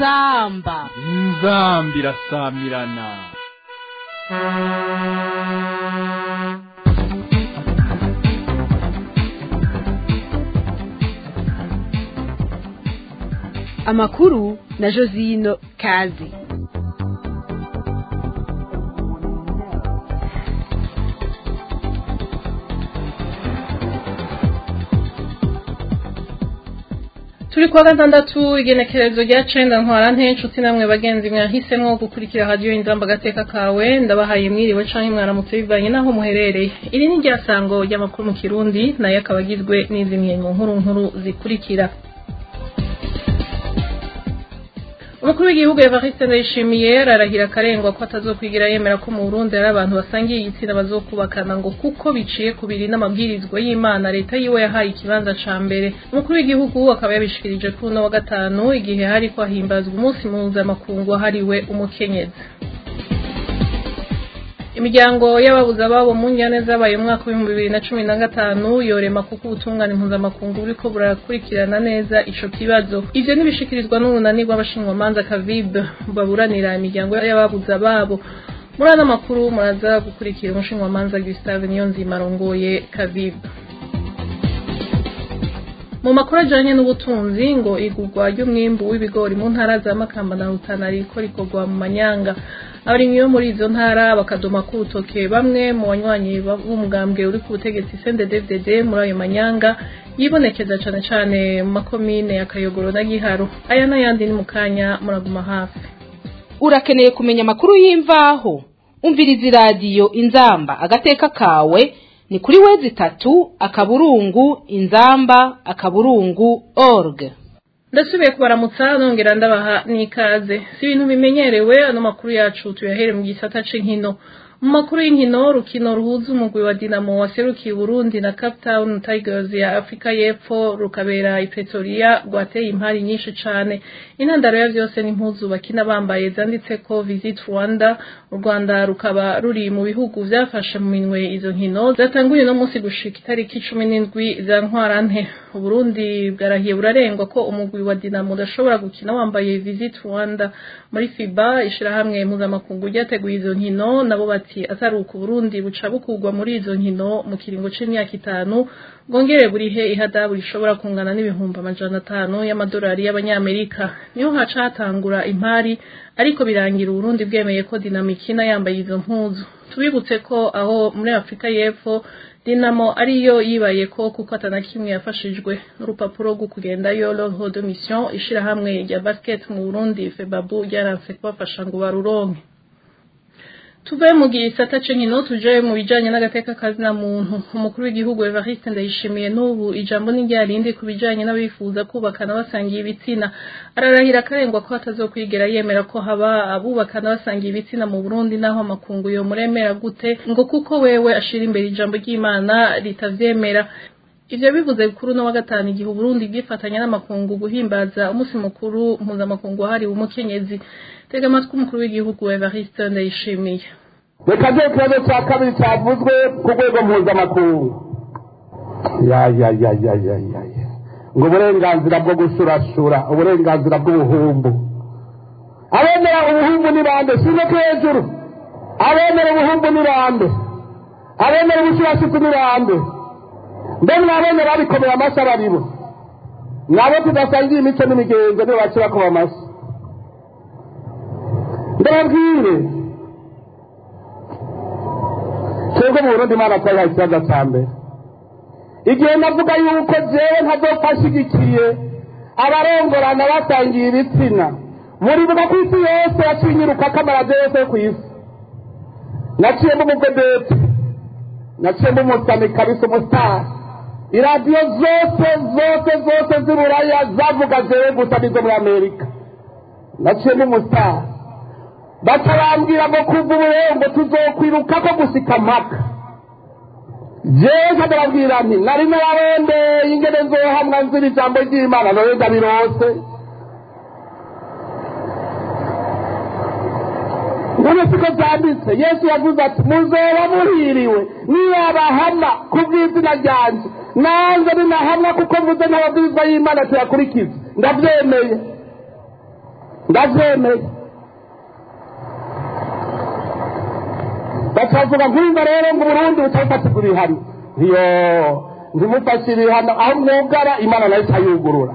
inzamba irasamirana. amakuru na Josino Kazi. Turi kwa gatandatu igenekerezo rya 9 ntwarante inshuti namwe bagenzi mwahisemwo gukurikira radio Inzamba gateka kawe ndabahaye mwiriwe canke mwaramutse bivanye naho muherereye. Iri ni ryasango ry'amakuru mu Kirundi naye akabagizwe n'izimye nkuru zikurikira. Umukuru w'igihugu Evariste Ndayishimiye ararahira karengwa ko atazokwigira yemera ko mu Burundi ari abantu basangiye igitsina bazokubakana ngo kuko biciye kubiri n'amabwirizwa y'Imana leta yiwe yahaye ikibanza ca mbere. Umukuru w'igihugu akaba yabishikirije kuri no wa gatanu igihe hari ko ahimbazwa umunsi mpuzamakungu hariwe umukenyezi. Imiryango y'ababuza babo mu njyane zabaye mu mwaka wa 2015 yorema kuko ubutungane mpuzamakungu buriko burakurikirana neza ico kibazo. Ivyo nibishikirizwa n'urunani rw'abashinwa manza Kavib baburanira imiryango y'ababuza babo. Muri ana makuru muraza gukurikira umushinwa manza Gustave Niyonzima arongoye Kavib. Mu makuru ajanye n'ubutunzi ngo igurwa ry'umwimbu w'ibigori mu ntara za Makamba na Rutana riko rikorwa mu manyanga. Abarimyi bo muri izo ntara bakadoma ku rutoke bamwe mu banywanyi b'umugambwe uri ku butegetsi CNDD-FDD muri ayo manyanga yibonekeza cane mu makomine ya Kayogoro na Giharo. Aya n'ayandi ni mukanya muraguma hafi. Urakeneye kumenya amakuru y'imvaho? Umviriza radio Inzamba agateka kawe ni kuri wezi 3 akaburungu inzamba.org. Ndasubiye kubaramutsa nongera ndabaha n'ikaze. Si ibintu bimenyerewe ano makuru yacu tuyahere mu gisata c'inkino. Mu makuru y'inkino rukino ruhuza umugwi wa Dinamo waserukiye Burundi na Cape Town Tigers ya Afrika y'Epfo rukabera i Pretoria rwateye impari nyinshi cane. Intandaro ya vyose n'impuzu bakina bambaye zanditseko Visit Rwanda. U Rwanda rukaba ruri mu bihugu vyafashe mu minwe izo nkino zatanguye no munsi gushika itariki 17 za ntwarante. Burundi bwarahiye burarengwa ko umugwi wa Dinamo udashobora gukina wambaye Visit Rwanda. Muri FIBA ishirahamwe mpuzamakungu ryateguye izo nkino nabo bati ataruka Burundi buca bukugwa muri izo nkino mu kiringo c'imyaka 5 bwongere burihe ihadabu rishobora kungana n'ibihumbi 500 y'amadolari y'abanyamerika. Niho haca hatangura impari ariko birangira Burundi bwemeye ko Dinamo ikina yambaye izo mpuzu. Tubibutse ko aho muri Afrika y'Epfo Dinamo ariyo yibaye ko kuko atanakimwe yafashijwe n'urupapuro rwo kugendayo l'ordre de mission ishirahamwe rya basket mu Burundi Febabu ryaranse kubafasha ngo baruronke. Tuve mu gisata c'inkino tuje mu bijanye n'agateka kazi na muntu. Umukuru w'igihugu Evariste Ndayishimiye n'ubu ijambo n'ingyarinde ku bijanye n'abifuza kubakana basangiye ibitsina. Ararahira karengwa ko atazokwigera yemera ko haba abubakana basangiye ibitsina mu Burundi naho amakungu yo muremera gute ngo kuko wewe ashira imbere ijambo ry'Imana ritavyemera. Ivyo bivuze kuri no wa gatanu igihe Burundi bwifatanya n'amakungu guhimbaza umunsi mukuru mpuzamakungu hari umukenyezi. Tega amatwi umukuru w'igihugu Evariste Ndayishimiye. Reka je kibazo cya kabiri cyavuzwe ku rwego mpuzamakungu. Ngo uburenganzira bwo gushurashura, uburenganzira bw'ubuhumbu. Abemera ubuhumbu ni bande? Sino hejuru. Abemera ubuhumbu ni bande? Abemera ubushurashitsi ni bande? Mbe mwabene babikomera amashyi baribo. Nabo tudasangiye imico n'imigenzo nibo bakira ko bamashyi. Ndabwire twebwe mu Burundi Imana twayihaye ikibazo cya mbere. Igihe navuga yuko jewe ntazofashigikiye abarongorana basangiye ibitsina muribuka ku isi yose yacinyiruka kamarade yose ku isi. Naciye mu Mugedeti, naciye mu Musami kabisa umustar. Iradiyo zose z'Iburaya zavuga jewe gusa nizo muri Amerika. Naciye mu Mustar. Batarambwira ngo kuva uburengo tuzokwiruka ko gusika mpaka. Jewe nkadarabwira nti nari nararondeye ingene nzohamwa nzira ijambo ry'Imana none ndabirose. Ngone siko byanditse Yesu yavuze ati muzoba muhiriwe niyabahama kubw'izina ryanje nanze ninahamwa kuko mvuze n'ababwirizwa y'Imana tuyakurikiza ndabyemeye. ndavyemeye bakavuga nk'imba rero ngo Burundi butafatirwa ibihano iyo ntimufashe ibihano aho mwugara Imana nayo itayugurura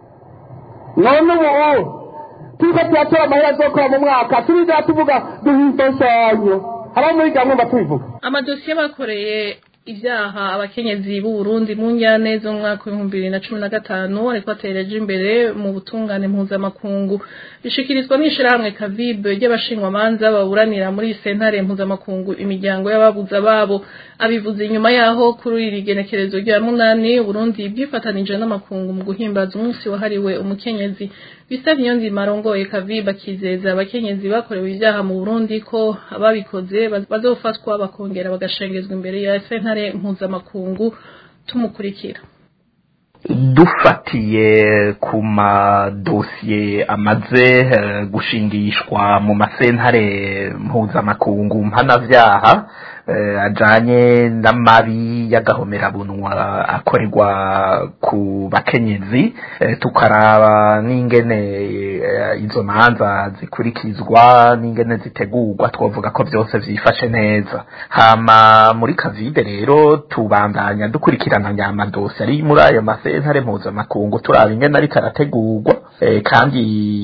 none ubu turiko turatora amahera azokora mu mwaka turiza tuvuga duhimfashanyo haba muri gahunda tubivuga amadosiye bakoreye ivyaha abakenyezi b'u Burundi mu njyane zo mu mwaka wa 2015 ariko atereje imbere mu butungane mpuzamakungu bishikirizwa n'ishirahamwe Kavibe ry'abashingwa manza baburanira muri sentare mpuzamakungu imiryango y'ababuza babo abivuze inyuma yaho kuri iri genekerezo rya 8 Burundi byifatanije n'amakungu mu guhimbaza umunsi wahariwe umukenyezi Bisavye Nzima arongoye Kavibe akizeza abakenyezi bakorewe ivyaha mu Burundi ko ababikoze bazofatwa bakongera bagashengezwa imbere ya sentare mpuzamakungu tumukurikira dufatiye ku madosiye amaze gushingishwa mu masentare mpuzamakungu mpanavyaha ajanye n'amabi y'agahomerabunwa akorerwa ku bakenyezi tukaraba n'ingene izo manza zikurikizwa n'ingene zitegurwa twovuga ko byose vyifashe neza hama muri Kavibe rero tubandanya dukurikirana nyamadose ari muri ayo masentare mpuzamakungu turaba ingene ariko arategurwa kandi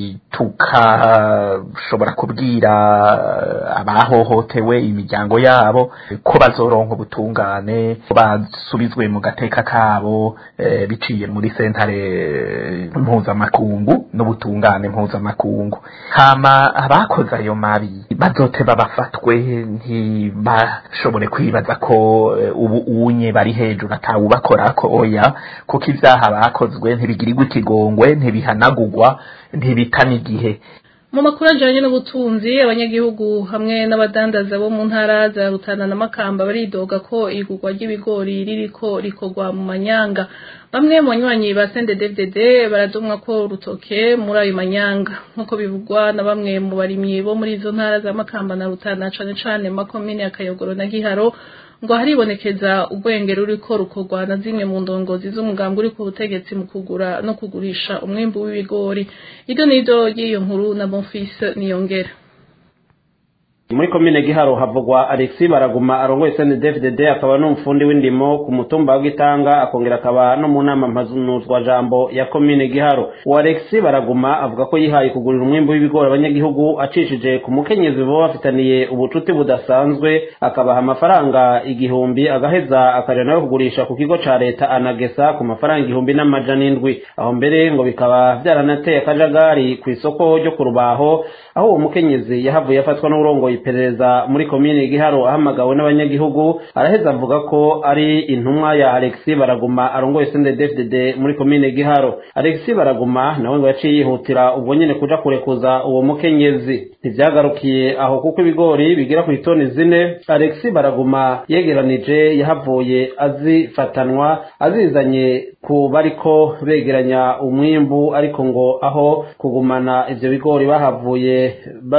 tukashobora kubwira abahohotewe imiryango yabo ko bazoronka ubutungane basubizwe mu gateka kabo biciye muri sentare mpuzamakungu n'ubutungane mpuzamakungu hama abakoze ayo mabi bazoteba bafatwe ntibashobore kwibaza ko ubu unye bari hejuru atawubakorako oya kuko ivyaha bakozwe ntibigirirwa ikigongwe ntibihanagurwa ntibitana igihe mu makuru ajanye n'ubutunzi abanyagihugu hamwe n'abadandaza bo mu ntara za Rutana na Makamba baridoga ko igurwa ry'ibigori ririko rikorwa mu manyanga bamwe mu banywanyi ba CNDD-FDD baradumwa ko rutoke muri ayo manyanga nkuko bivugwa na bamwe mu barimyi bo muri izo ntara za Makamba na Rutana cane cane makomine ya Kayogoro na Giharo ngo haribonekeza ubwenge ruriko rukorwa na zimwe mu ndongozi z'umugambi uri ku butegetsi mu kugura no kugurisha umwimbu w'ibigori ido nido y'iyo nkuru na Bonfils Niyongera muri komine Giharo havugwa Alexis Baraguma arongoye CNDD-FDD akaba n'umufundi w'indimo ku mutumba wa Gitanga akongera akaba no mu nama mpazunuzwa jambo ya komine Giharo wa Alexis Baraguma avuga ko yihaye kugurira umwimbu w'ibigori abanyagihugu acishije ku mukenyezi bo bafitaniye ubucuti budasanzwe akabaha amafaranga 1000 agaheza akaja nayo kugurisha ku kigo ca leta Anagesa ku mafaranga 1700 aho mbere ngo bikaba byaranateye akajagari ku isoko ryo ku Rubaho aho uwo mukenyezi yahavuye afatwa n'urongo iperereza muri komine Giharo ahamagawe n'abanyagihugu araheza avuga ko ari intumwa ya Alexis Baraguma arongoye CNDD-FDD muri komine Giharo Alexis Baraguma nawe ngo yaciye yihutira ubwo nyene kuja kurekuza uwo mukenyezi ntivyagarukiye aho kuko ibigori bigira ku itoni 4 Alexis Baraguma yegeranije yahavuye azifatanwa azizanye ku bariko begeranya umwimbu ariko ngo aho kugumana ivyo bigori bahavuye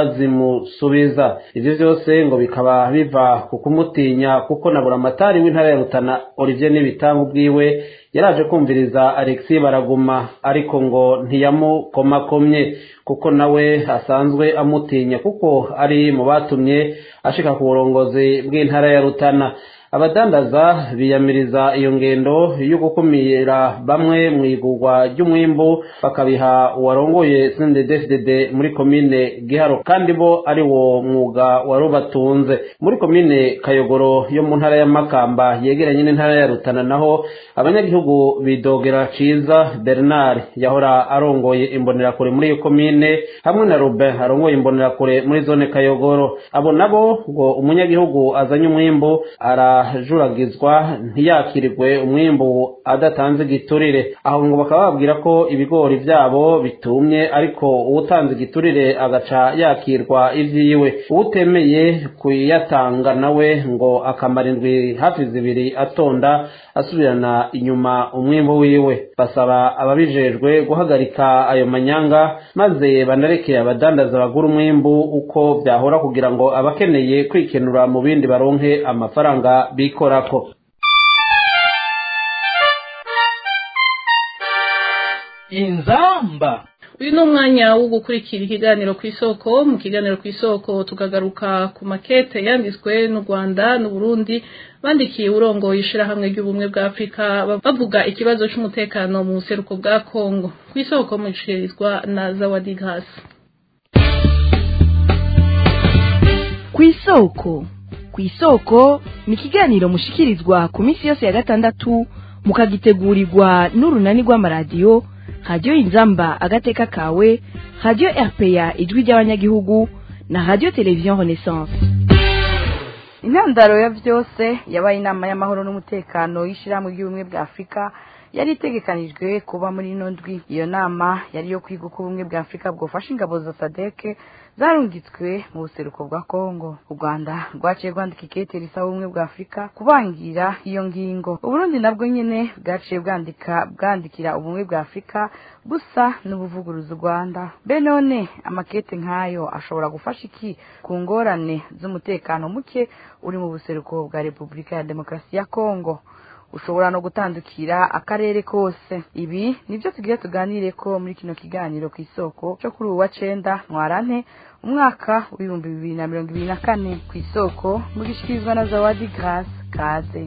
bazimusubiza ivyo vyose ngo bikaba biva ku kumutinya kuko nabura amatari w'intara ya Rutana Olivier Nibitangu bwiwe yaraje kumviriza Alexis Baraguma ariko ngo ntiyamukomakomye kuko nawe asanzwe amutinya kuko ari mu batumye ashika ku burongozi bw'intara ya Rutana abadandaza biyamiriza iyo ngendo yo gukumira bamwe mu igurwa ry'umwimbu bakabiha uwarongoye CNDD-FDD muri komine Giharo kandi bo ari wo mwuga warubatunze muri komine Kayogoro yo mu ntara ya Makamba yegeranye n'intara ya Rutana naho abanyagihugu bidogera Ciza Bernard yahora arongoye imbonerakure muri iyo komine hamwe na Robert arongoye imbonerakure muri zone Kayogoro abo nabo ngo umunyagihugu azanye umwimbu juragizwa ntiyakirirwe umwimbu adatanze giturire aho ngo bakaba babwira ko ibigori vyabo bitumye ariko uwutanze giturire agaca yakirwa ivyiwe utemeye kuyatanga nawe ngo akamara indwi hafi 2 atonda asubirana inyuma umwimbu wiwe basaba ababijejwe guhagarika ayo manyanga maze banarekeye abadandaza bagura umwimbu uko byahora kugira ngo abakeneye kwikenura mu bindi baronke amafaranga bikorako. Inzamba uyu ni umwanya wo gukurikira ikiganiro ku isoko. Mu kiganiro ku isoko tukagaruka ku makete yanditswe n'u Rwanda n'u Burundi bandikiye urongoye ishirahamwe ry'ubumwe bwa Afrika bavuga ikibazo c'umutekano mu buseruko bwa Kongo. Ku isoko mucirizwa na Zawadi Gas. Ku isoko ni ikiganiro mushikirizwa ku minsi yose ya gatandatu mukagitegurirwa n'urunani rw'amaradiyo Radio Inzamba agateka kawe, Radio RPA ijwi ry'abanyagihugu na Radio Television Renaissance. Intandaro ya vyose yabaye inama y'amahoro n'umutekano y'ishirahamwe ry'ubumwe bwa Afrika yari itegekanijwe kuba muri ino ndwi. Iyo nama yari yo kwiga uko ubumwe bwa Afrika bwofasha ingabo za SADC zarungitswe mu buseruko bwa Kongo. U Rwanda rwaciye rwandika ikete risaba ubumwe bwa Afrika kubangira iyo ngingo. Uburundi nabwo nyene bwaciye bwandikira ubumwe bwa Afrika busa n'ubuvuguruza u Rwanda. Benone amakete nkayo ashobora gufasha iki ku ngorane z'umutekano muke uri mu buseruko bwa Republika ya Demokarasi ya Kongo? Ushobora no gutandukira akarere kose. Ibi nivyo tugiye tuganire ko muri kino kiganiro ku isoko cyo kuri uwa 9 Ntwarante umwaka wa 2024. Ku isoko mugishikirizwa na Zawadi Gas. Kaze.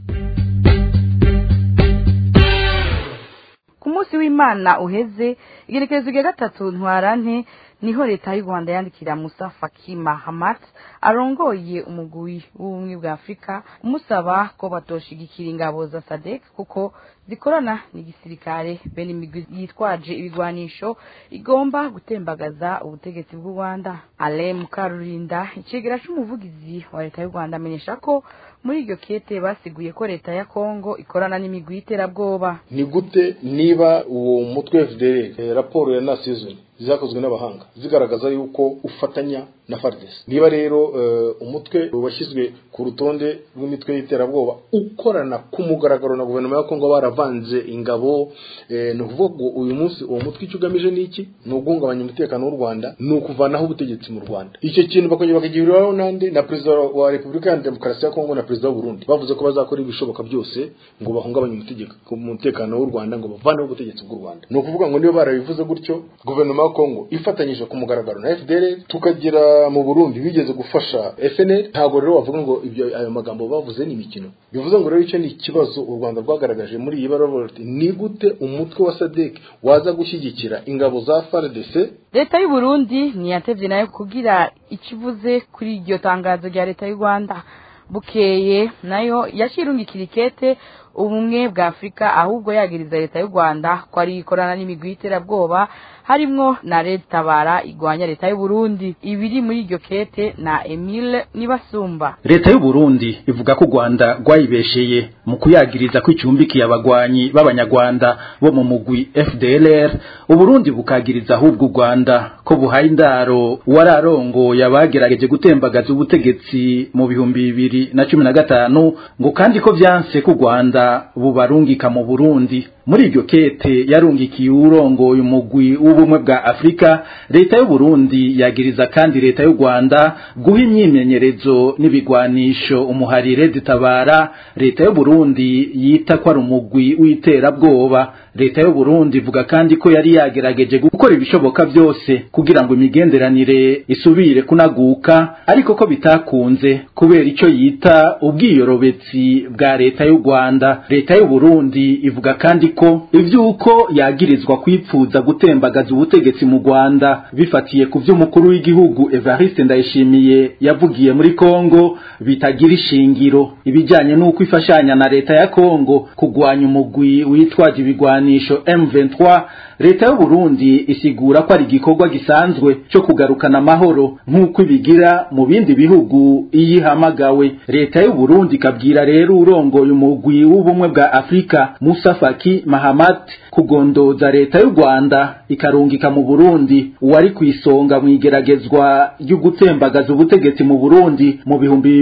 Ku munsi w'Imana uheze igerekezo rya 3 Ntwarante niho leta y'u Rwanda yandikira Musa Faki Mahamat arongoye umugwi w'ubumwe bwa Afrika umusaba ko batoshigikira ingabo za SADC kuko zikorana n'igisirikare bene imigwi yitwaje ibigwanisho igomba gutembagaza ubutegetsi bw'u Rwanda. Ale Mukarurinda icegera c'umuvugizi wa leta y'u Rwanda amenyesha ko muri iryo kete basiguye ko leta ya Kongo ikorana n'imigwi y'iterabwoba. Ni gute niba uwo mutwe FDL raporo ya Nations zakozwe n'abahanga zigaragaza yuko ufatanya na FARDC, niba rero umutwe washyizwe ku rutonde rw'imitwe y'iterabwoba ukorana ku mugaragaro na guverinoma ya Kongo baravanze ingabo, no kuvuga uyu munsi uwo mutwe icyugamije niki no guhungabanya umutekano w'u Rwanda, no kuvanaho ubutegetsi mu Rwanda. Icyo kintu bakongera bakagiriraho nande na president wa Republika ya Demokarasi ya Kongo na president w'u Burundi bavuze ko bazakora ibishoboka byose ngo bahungabanye umutekano w'u Rwanda, ngo bavaneho ubutegetsi bw'u Rwanda. No kuvuga ngo niyo barabivuze gutyo guverinoma ya Kongo ifatanyije ku mugaragaro na FDL, tukagira mu Burundi bigeze gufasha FNL, ntago rero bavuga ngo ibyo ayo magambo bavuze ni imikino. Bivuze ngo rero icyo ni ikibazo u Rwanda rwagaragaje muri iyi barabara, ni gute umutwe wa SADC waza gushyigikira ingabo za FARDC. Leta y'u Burundi ntiyatevye nayo kugira ikivuze kuri iryo tangazo rya leta y'u Rwanda. Bukeye nayo yashirungikira ikete ubumwe bwa Afrika, ahubwo yagiriza leta y'u Rwanda ko ari ikorana n'imigwi y'iterabwoba harimwo na leta Tabara igwanya leta y'u Burundi. Ibiri muri iryo kete na Emile Nibasumba. Leta y'u Burundi ivuga ko Rwanda rwayibesheye mu kuyagiriza ko icyumbikiye abagwanyi b'abanyarwanda bo mu mugwi FDLR. U Burundi bukagiriza ahubwo u Rwanda ko buhaye indaro wararongo yabagerageje gutembagaza ubutegetsi mu 2015 ngo kandi ko byanse ku Rwanda bubarungika mu Burundi. Muri iryo kete yarungikiye urongoye umugwi w'ubumwe bwa Afrika, leta y'u Burundi yagiriza kandi leta y'u Rwanda guha imyimenyerezo n'ibigwanisho umuharire Tabara leta y'u Burundi yita ko ari umugwi w'iterabwoba. Leta y'u Burundi ivuga kandi ko yari yagerageje gukora ibishoboka byose kugira ngo imigenderanire isubire kunaguka, ariko ko bitakunze kubera icyo yita ubwiyorobetsi bwa leta y'u Rwanda. Leta y'u Burundi ivuga kandi ko ivyuko yagirizwa kwipfuza gutembagaza ubutegetsi mu Rwanda bifatiye ku vy'umukuru w'igihugu Evariste Ndayishimiye yavugiye muri Kongo bitagira ishingiro. Ibijanye n'uko ifashanya na leta ya Kongo kugwanya umugwi witwaje ibigwanisho M23, leta y'u Burundi isigura ko ari igikorwa gisanzwe cyo kugarukana amahoro nk'uko ibigira mu bindi bihugu iyihamagawe. Leta y'u Burundi kabwira rero urongoye umugwi w'ubumwe bwa Afrika Musa Faki Mahamat kugondoza leta y'u Rwanda ikarungika mu Burundi uwari kwisonga mu igeragezwa ryo gutembagaza ubutegetsi mu Burundi mu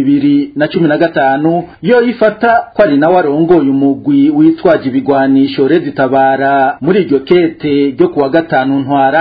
2015, yo ifata ko ari nawe arongoye umugwi witwaje ibigwanisho Tabara muri iryo kete ryo kuwa 5 Ntwarante.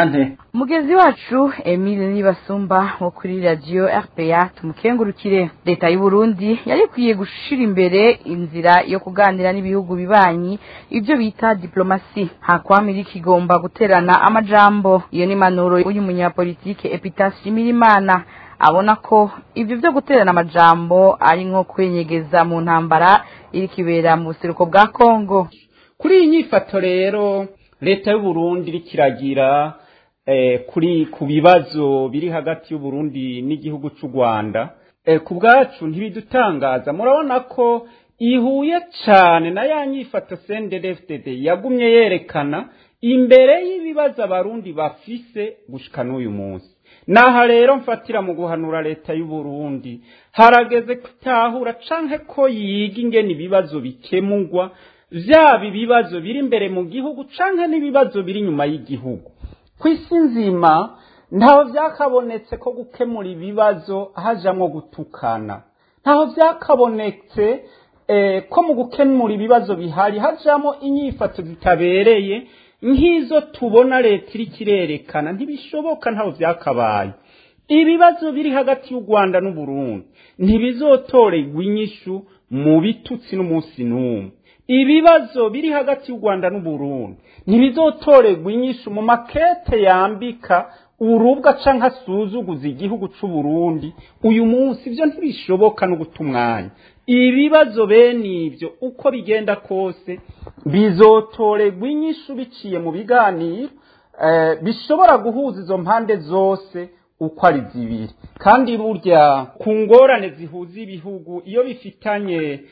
Mugezi wacu Emile Nibasumba wo kuri radio RPA tumukengurukire. Leta y'u Burundi yari kwiye gushira imbere inzira yo kuganira n'ibihugu bibanyi ibyo bita diplomasi. Hakwamira ikigomba guterana amajambo. Iyo ni manuro uyu munyapolitike Epitas Shimirimana abona ko ibyo byo guterana amajambo ari nko kwenyegeza mu ntambara iri kibera mu buseruko bwa Kongo. Kuri iyi nyifato rero leta y'u Burundi rikiragira kuri ku bibazo biri hagati y'u Burundi n'igihugu cy'u Rwanda ku bwacu ntibidutangaza. Murabona ko ihuye cyane na ya nyifato CNDD-FDD yagumye yerekana imbere y'ibibazo abarundi bafise gushika n'uyu munsi. Naha rero mfatira mu guhanura leta y'u Burundi harageze kutahura canke ko yiga ingene ibibazo bikemurwa, vyaba ibibazo biri imbere mu gihugu canke n'ibibazo biri nyuma y'igihugu. Kwisi nzima ntaho vyakabonetse ko gukemura ibibazo hajamwo gutukana, ntaho vyakabonetse ko mu gukemura ibibazo bihari hajamwo inyifato zitabereye nk'izo tubona leta iri kirerekana. Ntibishoboka, ntaho vyakabaye. Ibibazo biri hagati y'u Rwanda n'u Burundi ntibizotorerwa inyishu mu bitutsi n'umunsi n'umwe. Ibibazo biri hagati y'u Rwanda n'u Burundi ntibizotorerwa inyishu mu makete yambika urubwa canke asuzuguza igihugu c'u Burundi. Uyu munsi ivyo ntibishoboka no gutumwanya. Ibibazo bene ivyo uko bigenda kose bizotorerwa inyishu biciye mu biganiro bishobora guhuza izo mpande zose uko ari zibiri. Kandi burya ku ngorane zihuza ibihugu iyo bifitanye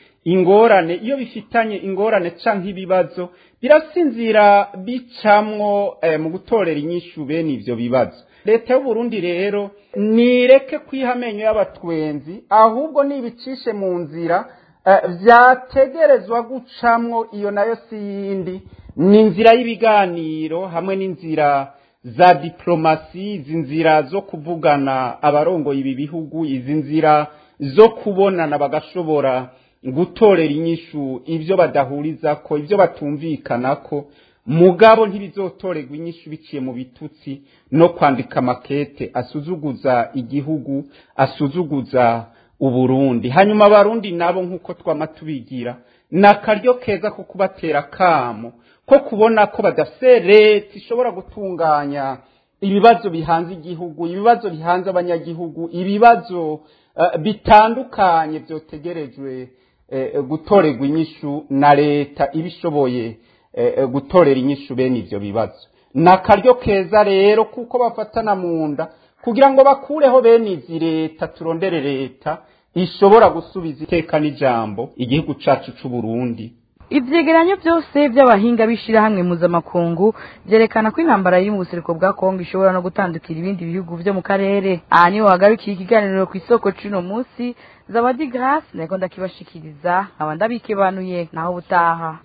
ingorane canke ibibazo birasinzira bicamwo mu gutorera inyishu bene ivyo bibazo. Leta y'u Burundi rero nireke kwiha amenyo y'abatwenzi, ahubwo nibicishe mu nzira vyategerezwa gucamwo. Iyo nayo si yindi, ni inzira y'ibiganiro hamwe n'inzira za diplomasi, izi nzira zo kuvugana abarongoye ibi bihugu, izi nzira zo kubonana bagashobora gutorera inyishu ivyo badahurizako, ivyo batumvikanako. Mugabo ntibizotorerwa inyishu biciye mu bitutsi no kwandika makete asuzuguza igihugu, asuzuguza Uburundi. Hanyuma abarundi nabo nkuko twama tubigira nakaryo keza ko kubatera kamo ko kubona ko badafise leta ishobora gutunganya ibibazo bihanze igihugu, ibibazo bihanze abanyagihugu, ibibazo bitandukanye byotegerejwe gutorerwa inyishu na leta ibishoboye gutorera inyishu bene ivyo bibazo. Nakaryo keza rero kuko bafatana munda kugira ngo bakureho bene izi leta, turondere leta ishobora gusubiza iteka n'ijambo igihugu cacu c'u Burundi. Ivyegeranyo byose by'abahinga bishira hamwe mpuzamakungu vyerekana ko intambara iri mu buseruko bwa Kongo ishobora no gutandukira ibindi bihugu vyo mu karere. Aha niho hagarukiye ikiganiro ku isoko c'uno munsi. Zawadi Grace nako ndakibashikiriza abandi abikebanuye naho butaha.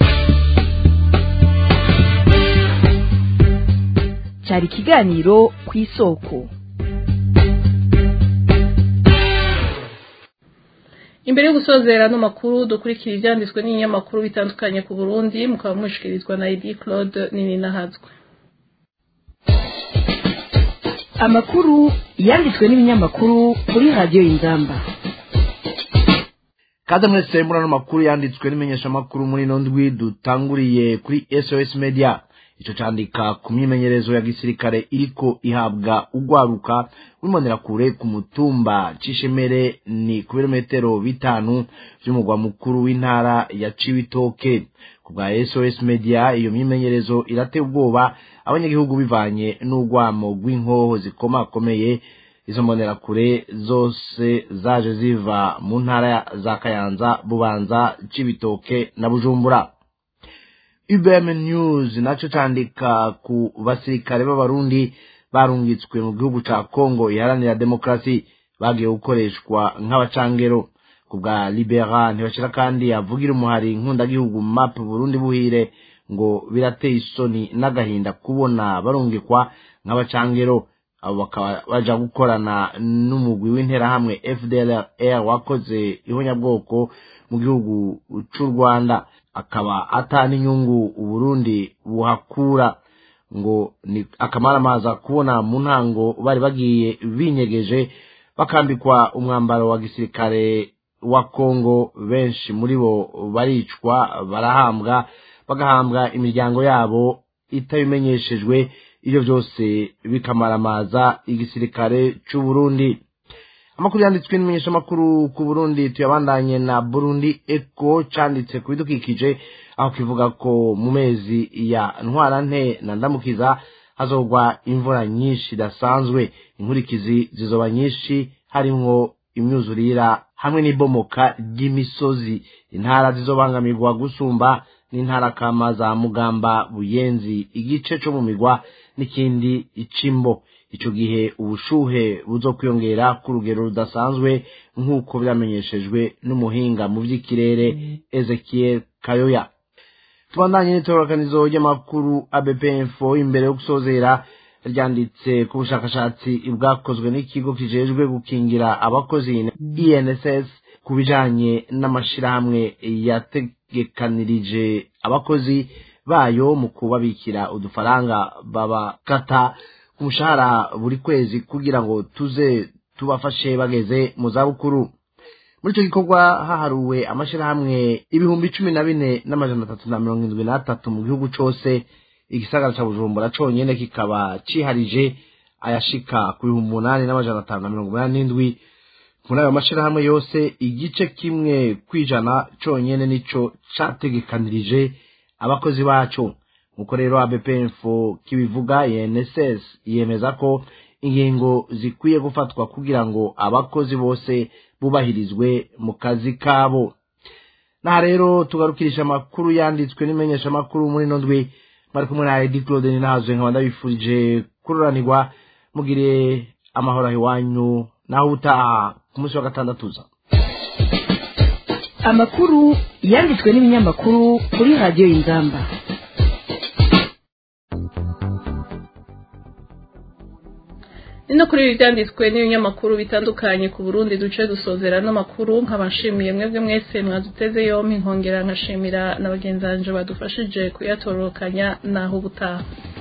Cyari kiganiro ku isoko. Imbere yo gusozera no makuru dukurikira ivyanditswe n'inyamakuru bitandukanye ku Burundi, mukaba mushikirizwa na Edi Claude Nininahazwe. Amakuru yanditswe n'ibinyamakuru kuri radio Inzamba. Kaza mwese murano makuru yanditswe n'imenyesha makuru muri nondwi dutanguriye kuri SOS Media. Ico candika ku myimenyerezo ya gisirikare iriko ihabwa ugwaruka wimonera kure ku mutumba Cishemere ni ku birometero 5 by'umugwa mukuru w'intara ya Cibitoke. Ku bwa SOS Media iyo myimenyerezo irate ubwoba abanyagihugu bivanye n'ugwamo rw'inkoho zikomakomeye. Izo mbonera kure zose zaje ziva mu ntara za Kayanza, Bubanza, Cibitoke na Bujumbura. UBM News naco candika ku basirikare b'abarundi barungitswe mu gihugu ca Kongo iharanira demokrasi bagiye gukoreshwa nk'abacangero. Ku bwa Libera ntibashira kandi avugira umuhari nkunda gihugu map Burundi buhire ngo birateye isoni n'agahinda kubona barungikwa nk'abacangero. Abo bakaba baja gukorana n'umugwi w'intera hamwe FDLR wakoze ihonyabwoko mu gihugu c'u Rwanda, akaba atani inyungu Uburundi buhakura ngo ni akamaramaza kubona mu ntango bari bagiye binyegeje bakambikwa umwambaro wa gisirikare wa Kongo, benshi muri bo baricwa barahambwa bagahambwa imiryango yabo itabimenyeshejwe, ibyo byose bikamaramaza igisirikare cy'u Burundi. Amakuru yanditswe n'imenyesha makuru ku Burundi tuyabandanye na Burundi Echo canditse ku bidukikije, aho kivuga ko mu mezi ya Ntwarante na Ndamukiza hazogwa imvura nyinshi dasanzwe, inkurikizi zizoba nyinshi harimwo imyuzurira hamwe n'ibomoka ry'imisozi. Intara zizobangamirwa gusumba n'intara kama za Mugamba, Buyenzi, igice cyo mu migwa n'ikindi icimbo. Ico gihe ubushuhe buzokwiyongera ku rugero rudasanzwe nk'uko byamenyeshejwe n'umuhinga mu by'ikirere Ezekiel Kayoya. Tubandanye n'itororokanizo ry'amakuru ABP Info imbere yo gusozera ryanditse ku bushakashatsi bwakozwe n'ikigo kijejwe gukingira abakozi INSS ku bijanye n'amashirahamwe yategekanirije abakozi bayo mu kubabikira udufaranga babakata ku mushahara buri kwezi kugira ngo tuze tubafashe bageze mu zabukuru. Muri icyo gikorwa haharuwe amashirahamwe 14,373 mu gihugu cose. Igisagara ca Bujumbura conyene kikaba ciharije ayashika ku 8,587. Muri ayo mashirahamwe yose igice kimwe kwijana conyene nico categekanirije abakozi baco. Nuko rero ABP Info kibivuga, INSS yemeza ko ingingo zikwiye gufatwa kugira ngo abakozi bose bubahirizwe mu kazi kabo. Na rero tugarukirisha amakuru yanditswe n'imenyesha makuru muri nondwe, bari kumwe na Edi Claude Ninazwe, nkaba ndabifurije kururanirwa, mugire amahoro iwanyu naho utaha ku munsi wa gatandatu. Amakuru yanditswe n'ibinyamakuru kuri Radio Inzamba. Nino kuri ibyanditswe n'ibinyamakuru bitandukanye ku Burundi duce dusozera n'amakuru, nkabashimiye mwebwe mwese mwaduteze yompi, nkongera nkashimira n'abagenzanje badufashije kuyatorokanya naho ubutaha.